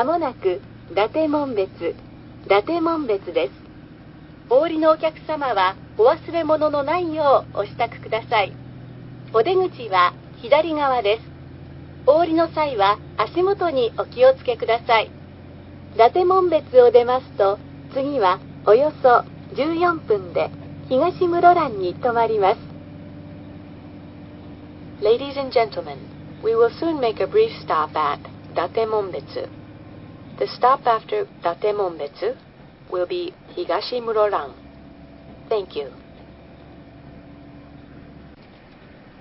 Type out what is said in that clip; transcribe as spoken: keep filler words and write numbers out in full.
まもなく、伊達門別、伊達門別です。お降りのお客様は、お忘れ物のないようお支度ください。お出口は左側です。お降りの際は足元にお気をつけください。伊達門別を出ますと、次はおよそじゅうよんぷんで東室蘭に停まります。Ladies and gentlemen, we will soon make a brief stop at 伊達門別. The stop after 伊達門別 will be 東室蘭. Thank you.